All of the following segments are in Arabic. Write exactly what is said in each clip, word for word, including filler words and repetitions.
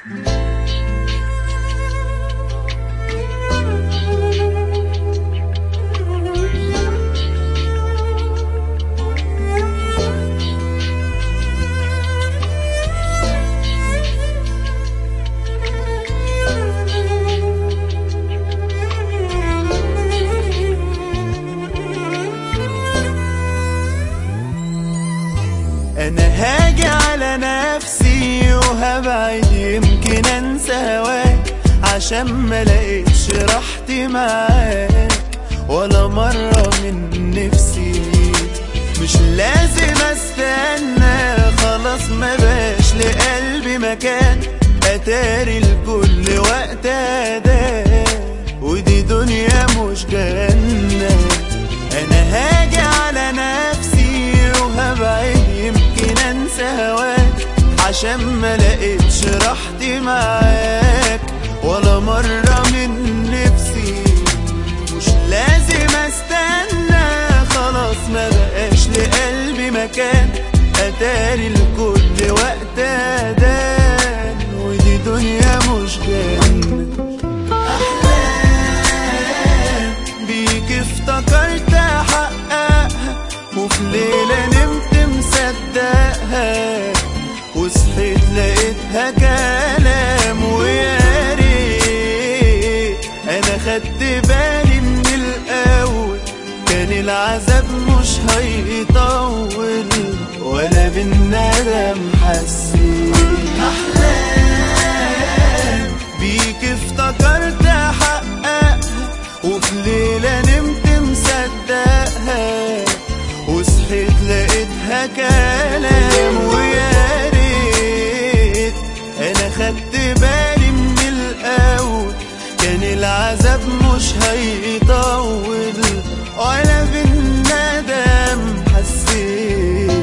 انا هاجي على نفسي وهبعد يمكن انسى هواك، عشان ما لقيتش راحتي معاك ولا مرة من نفسي. مش لازم استنى، خلاص ما باش لقلبي مكان، اتاري لكل وقت اداه، ودي دنيا مش جنة. انا هاجي على نفسي وهبعد يمكن انسى هواك، عشان ما لقيتش راحتي معاك ولا مرة من نفسي. مش لازم استنى، خلاص ما بقاش لقلبي مكان، اتاري لكل وقت ادان، ودي دنيا مش جنة. احلام بيك افتكرت احققها، وفي ليلة نمت مصدقها، وصحيت لقيتها كلام. ويا ريت انا خدت بالي من الاول، كان العذاب مش هيطول ولا بالندم حسيت. احلام بيك افتكرت احققها، وفي ليلة نمت مصدقها، وصحيت لقيتها كلام. ويا ريت انا خدت بالي من الاول، كان العذاب مش هيطول ولا بالندم حسيت.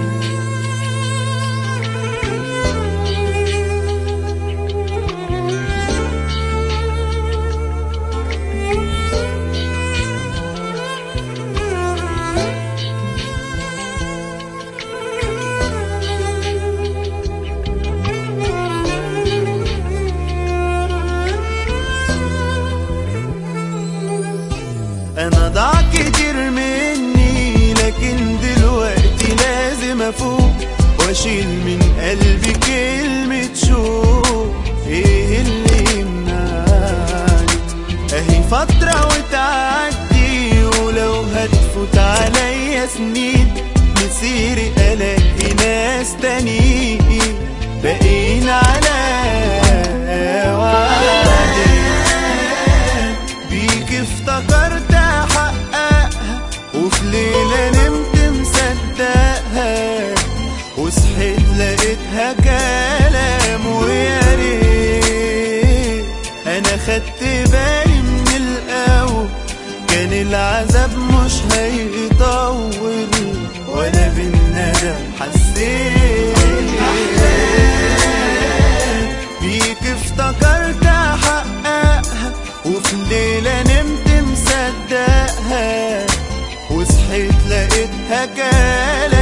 انا ضاع كتير مني، لكن دلوقتي لازم افوق واشيل من قلبي كلمة شوق. ايه اللي يمنعني؟ اهي فترة وتعدي، ولو هتفوت عليا سنين مسيري الاقي ناس تانيين باقيين على وعدي. بيك افتكرت احققها، وفي ليلة نمت مصدقها، وصحيت لقيتها كلام. ويا ريت انا خدت بالي من الاول، كان العذاب مش هيطول ولا بالندم حسيت. بيك افتكرت احققها، وفي ليلة نمت مصدقها، وصحيت لقيتها كلام.